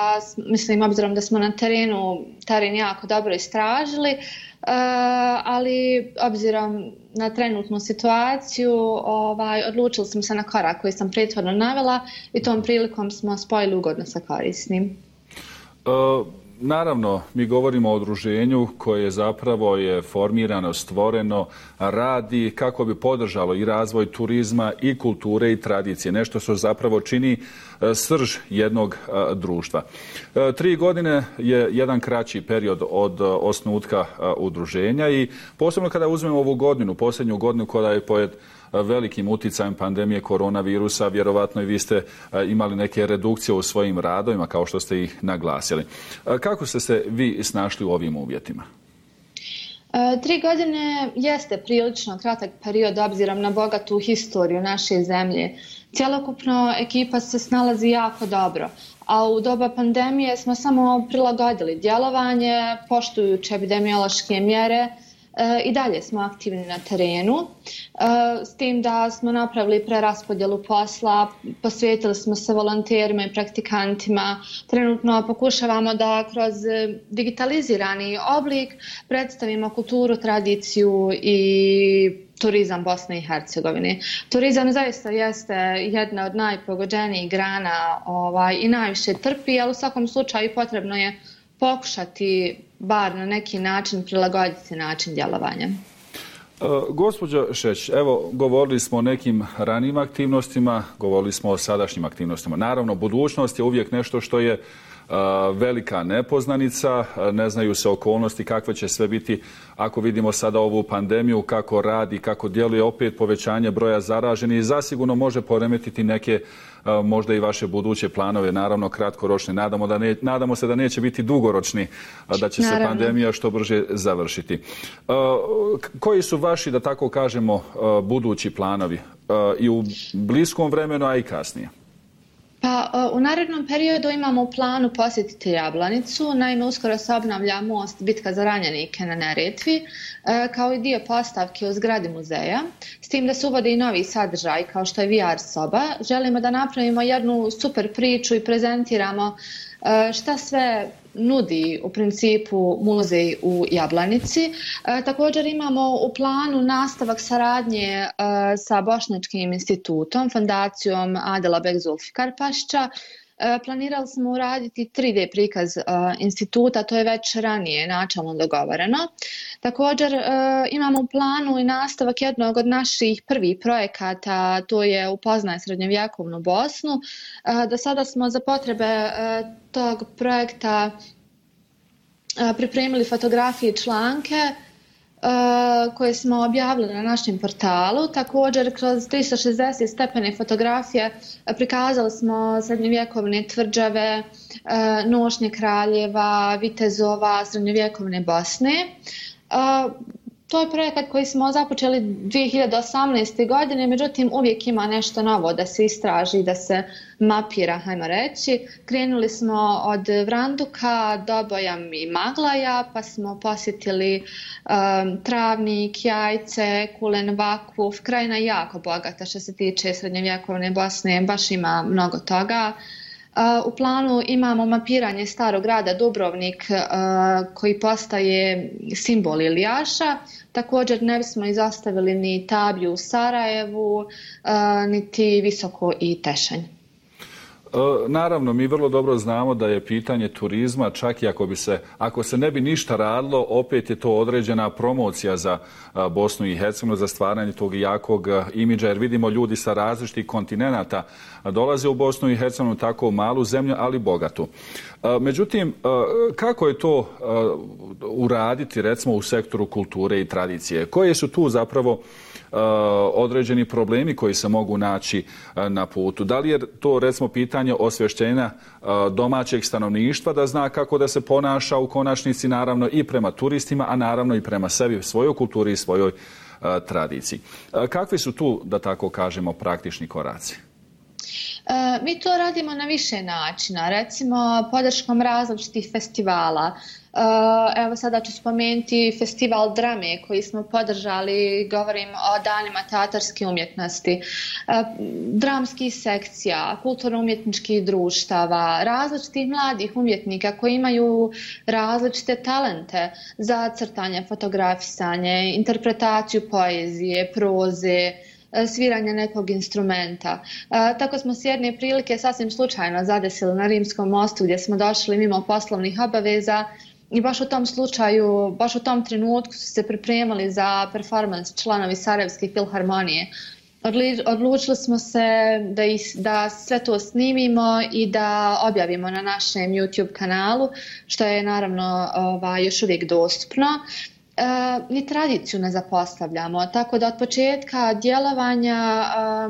da smo na teren jako dobro istražili, ali obzirom na trenutnu situaciju odlučili smo se na korak koji sam prethodno navela i tom prilikom smo spojili ugodno sa korisnim. Naravno, mi govorimo o udruženju koje zapravo je formirano, stvoreno, radi kako bi podržalo i razvoj turizma i kulture i tradicije. Nešto što zapravo čini srž jednog društva. 3 godine je jedan kraći period od osnutka udruženja i posebno kada uzmemo ovu godinu, posljednju godinu koja je pod velikim uticajem pandemije koronavirusa, vjerovatno i vi ste imali neke redukcije u svojim radovima, kao što ste ih naglasili. Kako ste se vi snašli u ovim uvjetima? 3 godine jeste prilično kratak period obzirom na bogatu historiju naše zemlje. Cjelokupno ekipa se snalazi jako dobro, a u doba pandemije smo samo prilagodili djelovanje, poštujući epidemiološke mjere, I dalje smo aktivni na terenu, s tim da smo napravili preraspodjelu posla, posvetili smo se volonterima i praktikantima. Trenutno pokušavamo da kroz digitalizirani oblik predstavimo kulturu, tradiciju i turizam Bosne i Hercegovine. Turizam zaista jeste jedna od najpogođenijih grana i najviše trpi, ali u svakom slučaju potrebno je pokušati bar na neki način prilagoditi način djelovanja. Gospođo Šeć, evo govorili smo o nekim ranijim aktivnostima, govorili smo o sadašnjim aktivnostima. Naravno, budućnost je uvijek nešto što je velika nepoznanica, ne znaju se okolnosti kakve će sve biti ako vidimo sada ovu pandemiju, kako radi, kako djeluje, opet povećanje broja zaraženih i zasigurno može poremetiti neke možda i vaše buduće planove, naravno kratkoročne. Nadamo se da neće biti dugoročni, da će se pandemija što brže završiti. Koji su vaši, da tako kažemo, budući planovi i u bliskom vremenu, a i kasnije? Pa u narednom periodu imamo u planu posjetiti Jablanicu. Naime, uskoro se obnavlja most Bitka za ranjenike na Neretvi, kao i dio postavke u zgradi muzeja, s tim da se uvode i novi sadržaj kao što je VR soba. Želimo da napravimo jednu super priču i prezentiramo šta sve nudi u principu muzej u Jablanici. Također imamo u planu nastavak saradnje sa Bošnjačkim institutom, fondacijom Adela Bek Zulfikar Pašća. Planirali smo uraditi 3D prikaz instituta, to je već ranije načelno dogovoreno. Također imamo u planu i nastavak jednog od naših prvih projekata, to je Upoznaj srednjovjekovnu Bosnu. Do sada smo za potrebe tog projekta pripremili fotografije i članke koje smo objavili na našem portalu. Također, kroz 360 stepene fotografije prikazali smo srednjovjekovne tvrđave, nošnje kraljeva, vitezova srednjovjekovne Bosne. To je projekat koji smo započeli 2018. godine, međutim uvijek ima nešto novo da se istraži, da se mapira, hajmo reći. Krenuli smo od Vranduka, Dobojam i Maglaja, pa smo posjetili Travnik, Jajce, Kulen, Vakuf. Krajina je jako bogata što se tiče srednjovjekovne Bosne, baš ima mnogo toga. U planu imamo mapiranje starog grada Dubrovnik koji postaje simbol Ilijaša. Također ne bismo izostavili ni Tabju u Sarajevu, niti Visoko i Tešanj. Naravno, mi vrlo dobro znamo da je pitanje turizma, čak i ako se ne bi ništa radilo, opet je to određena promocija za Bosnu i Hercegovinu, za stvaranje tog jakog imidža, jer vidimo ljudi sa različitih kontinenata dolaze u Bosnu i Hercegovinu, tako malu zemlju, ali bogatu. Međutim, kako je to uraditi, recimo, u sektoru kulture i tradicije? Koje su tu zapravo određeni problemi koji se mogu naći na putu? Da li je to, recimo, pitanje osvješćenja domaćeg stanovništva da zna kako da se ponaša u konačnici, naravno i prema turistima, a naravno i prema sebi, svojoj kulturi i svojoj tradiciji? Kakvi su tu, da tako kažemo, praktični koraci? Mi to radimo na više načina, recimo podrškom različitih festivala. Evo sada ću spomenuti festival drame koji smo podržali, govorim o danima teatarske umjetnosti, dramskih sekcija, kulturno-umjetničkih društava, različitih mladih umjetnika koji imaju različite talente za crtanje, fotografisanje, interpretaciju poezije, proze, sviranja nekog instrumenta. Tako smo s jedne prilike sasvim slučajno zadesili na Rimskom mostu gdje smo došli mimo poslovnih obaveza i baš u tom slučaju, baš u tom trenutku su se pripremali za performans članovi Sarajevske filharmonije. Odlučili smo se da sve to snimimo i da objavimo na našem YouTube kanalu, što je naravno još uvijek dostupno. Ni tradiciju ne zapostavljamo, tako da od početka djelovanja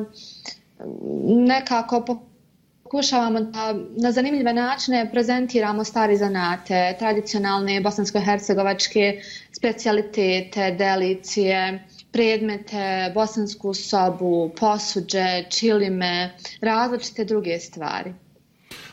nekako pokušavamo da na zanimljive načine prezentiramo stari zanate, tradicionalne bosansko-hercegovačke specijalitete, delicije, predmete, bosansku sobu, posuđe, čilime, različite druge stvari.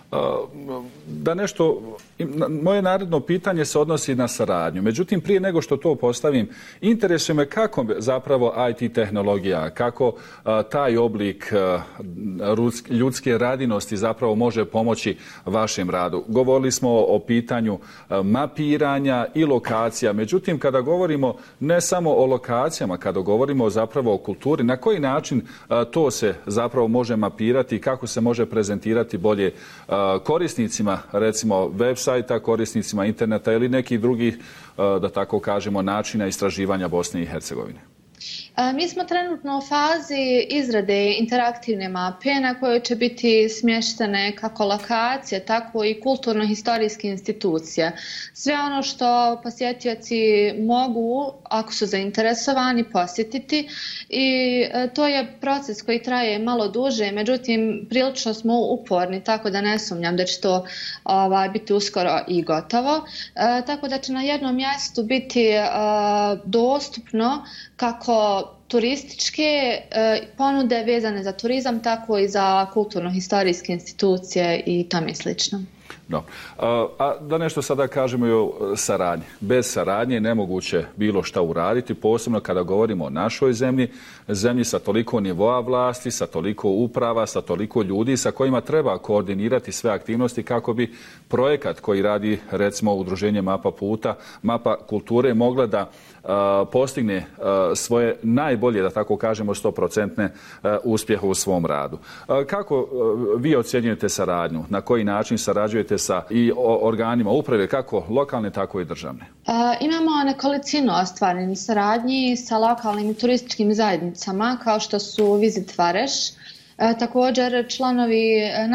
Da nešto, moje naredno pitanje se odnosi na saradnju. Međutim, prije nego što to postavim, interesuje me kako zapravo IT tehnologija, kako taj oblik ljudske radinosti zapravo može pomoći vašem radu. Govorili smo o pitanju mapiranja i lokacija. Međutim, kada govorimo ne samo o lokacijama, kada govorimo zapravo o kulturi, na koji način to se zapravo može mapirati, kako se može prezentirati bolje korisnicima, recimo web sajta, korisnicima interneta ili nekih drugih, da tako kažemo, načina istraživanja Bosne i Hercegovine? Mi smo trenutno u fazi izrade interaktivne mape na kojoj će biti smještene kako lokacije, tako i kulturno-historijske institucije. Sve ono što posjetioci mogu, ako su zainteresovani, posjetiti i to je proces koji traje malo duže, međutim prilično smo uporni, tako da ne sumnjam da će to biti uskoro i gotovo. Tako da će na jednom mjestu biti dostupno kako turističke ponude vezane za turizam, tako i za kulturno-historijske institucije i tome slično. No. A da nešto sada kažemo i o saradnji. Bez saradnje je nemoguće bilo šta uraditi, posebno kada govorimo o našoj zemlji, zemlji sa toliko nivoa vlasti, sa toliko uprava, sa toliko ljudi sa kojima treba koordinirati sve aktivnosti kako bi projekat koji radi recimo Udruženje Mapa puta, Mapa kulture mogla da postigne svoje najbolje, da tako kažemo, 100% uspjeha u svom radu. Kako vi ocjenjujete saradnju? Na koji način sarađujete sa i organima uprave, kako lokalne, tako i državne? Imamo nekolicinu ostvarenih saradnji sa lokalnim i turističkim zajednicama, kao što su Visit Vareš. Također, članovi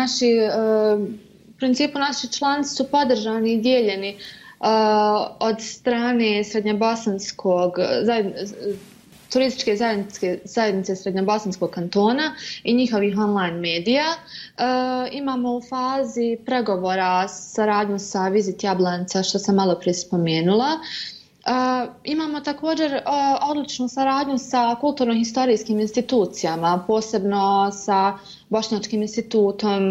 u principu naši članci su podržani i dijeljeni od strane turističke zajednice Srednjobosanskog kantona i njihovih online medija. Imamo u fazi pregovora saradnju sa Visit Jablanca, što sam malo prije spomenula. Imamo također odličnu saradnju sa kulturno-historijskim institucijama, posebno sa Bošnjačkim institutom,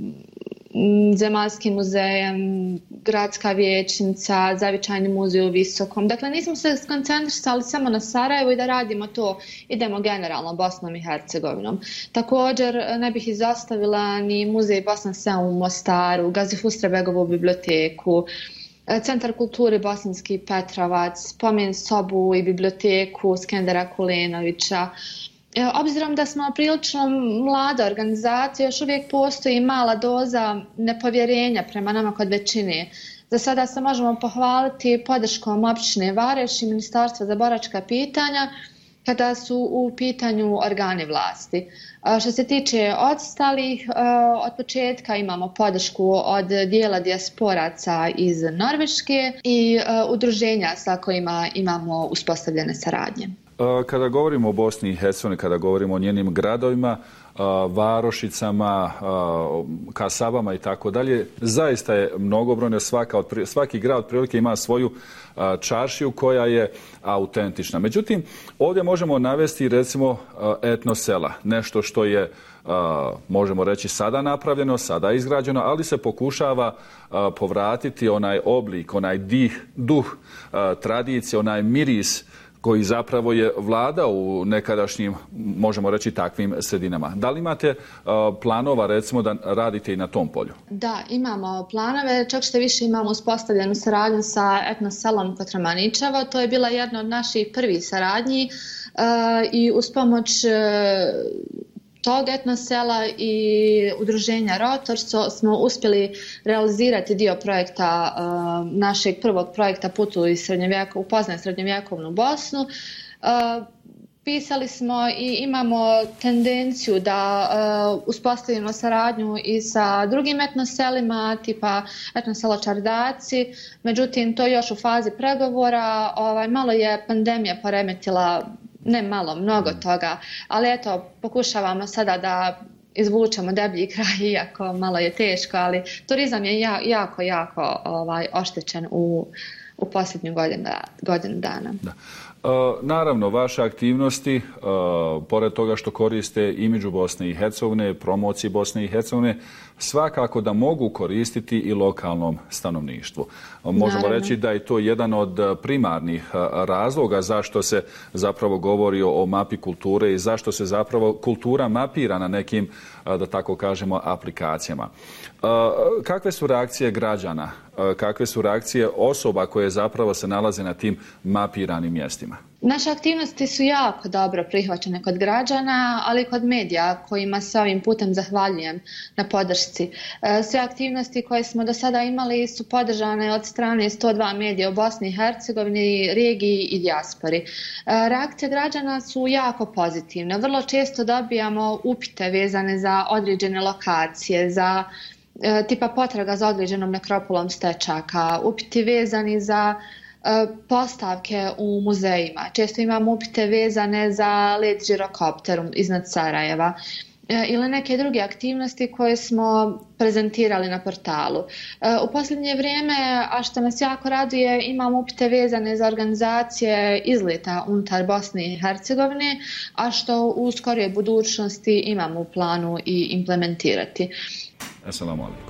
Zemaljskim muzejem, Gradska vijećnica, Zavičajni muzej u Visokom. Dakle, nismo se skoncentrisali samo na Sarajevo i da radimo to, idemo generalno Bosnom i Hercegovinom. Također, ne bih izostavila ni muzej Bosna Sela u Mostaru, Gazi Husrebegovu biblioteku, Centar kulture Bosanski Petrovac, spomen sobu i biblioteku Skendera Kulenovića. Obzirom da smo prilično mlada organizacija, još uvijek postoji mala doza nepovjerenja prema nama kod većine. Za sada se možemo pohvaliti podrškom općine Vareš i Ministarstva za boračka pitanja kada su u pitanju organi vlasti. Što se tiče ostalih, od početka imamo podršku od dijela dijasporaca iz Norveške i udruženja sa kojima imamo uspostavljene saradnje. Kada govorimo o Bosni i Hercegovini, kada govorimo o njenim gradovima, varošicama, kasabama i tako dalje, zaista je mnogobrojno, svaki grad otprilike ima svoju čaršiju koja je autentična. Međutim, ovdje možemo navesti recimo etnosela, nešto što je možemo reći sada napravljeno, sada izgrađeno, ali se pokušava povratiti onaj oblik, onaj duh tradicije, onaj miris koji zapravo je vladao u nekadašnjim, možemo reći, takvim sredinama. Da li imate planova, recimo, da radite i na tom polju? Da, imamo planove, čak što više imamo uspostavljenu saradnju sa etnoselom Kotromaničevo. To je bila jedna od naših prvih saradnji i uz pomoć tog etnosela i udruženja Rotor smo uspjeli realizirati dio projekta, našeg prvog projekta Putu upoznaj srednjovjekovnu Bosnu. Pisali smo i imamo tendenciju da uspostavimo saradnju i sa drugim etnoselima, tipa etnoselo Čardaci, međutim to je još u fazi pregovora. Malo je pandemija poremetila, ne malo, mnogo toga, ali eto, pokušavamo sada da izvučemo deblji kraj, iako malo je teško, ali turizam je jako oštećen u posljednju godinu dana. Da. Naravno, vaše aktivnosti, pored toga što koriste imidžu Bosne i Hercegovine, promociji Bosne i Hercegovine, svakako da mogu koristiti i lokalnom stanovništvu. Možemo reći da je to jedan od primarnih razloga zašto se zapravo govori o mapi kulture i zašto se zapravo kultura mapira na nekim, da tako kažemo, aplikacijama. Kakve su reakcije građana? Kakve su reakcije osoba koje zapravo se nalaze na tim mapiranim mjestima? Naše aktivnosti su jako dobro prihvaćene kod građana, ali i kod medija kojima se ovim putem zahvaljujem na podršci. Sve aktivnosti koje smo do sada imali su podržane od strane 102 medija u Bosni i Hercegovini, regiji i dijaspori. Reakcije građana su jako pozitivne. Vrlo često dobijamo upite vezane za određene lokacije, za tipa potraga za određenom nekropolom stečaka, upiti vezani za postavke u muzejima. Često imamo upite vezane za let žirokopterom iznad Sarajeva ili neke druge aktivnosti koje smo prezentirali na portalu. U posljednje vrijeme, a što nas jako raduje, imamo upite vezane za organizacije izleta unutar Bosne i Hercegovine, a što u skorijoj budućnosti imamo u planu i implementirati. Assalamu alaikum.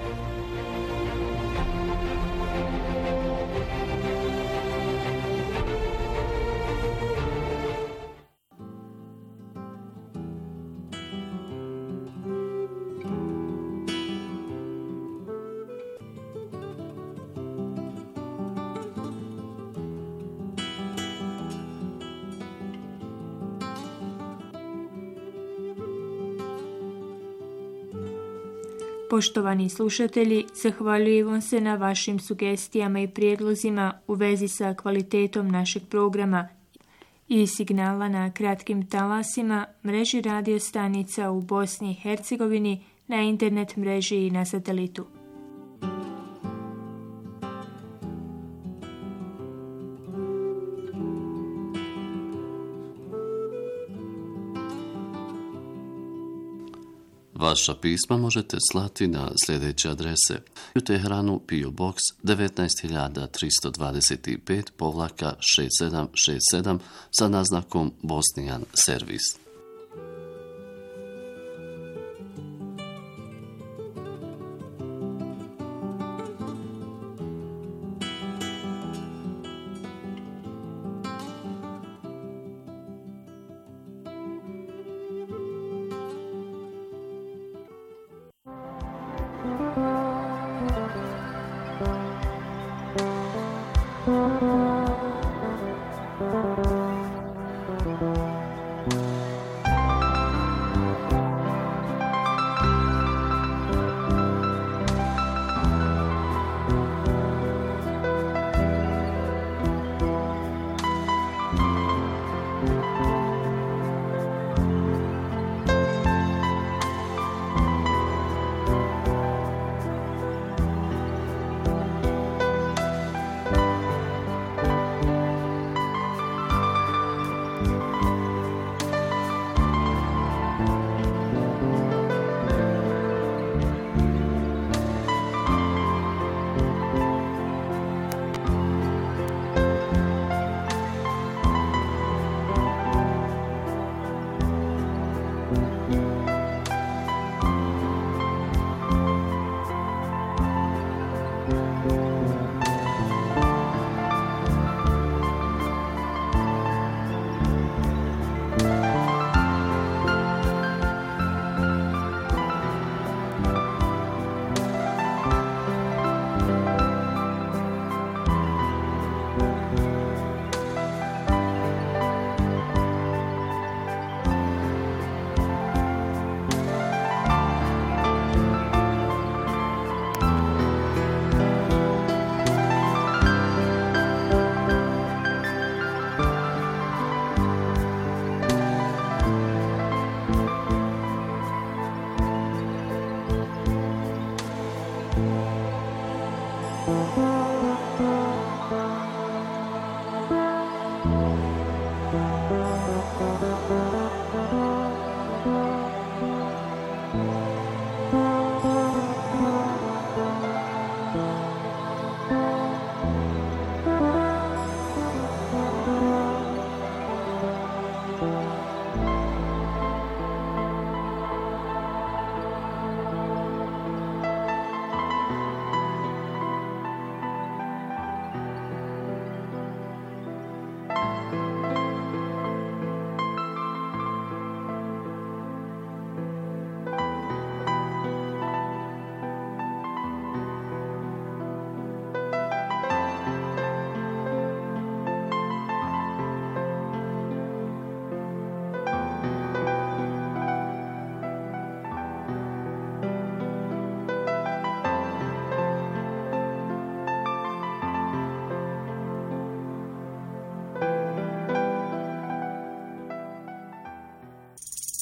Poštovani slušatelji, zahvaljujemo se na vašim sugestijama i prijedlozima u vezi sa kvalitetom našeg programa i signala na kratkim talasima, mreži radio stanica u Bosni i Hercegovini, na internet mreži i na satelitu. Vaša pisma možete slati na sljedeće adrese: u Teheranu PO Box 19325-6767 sa naznakom Bosnijan servis.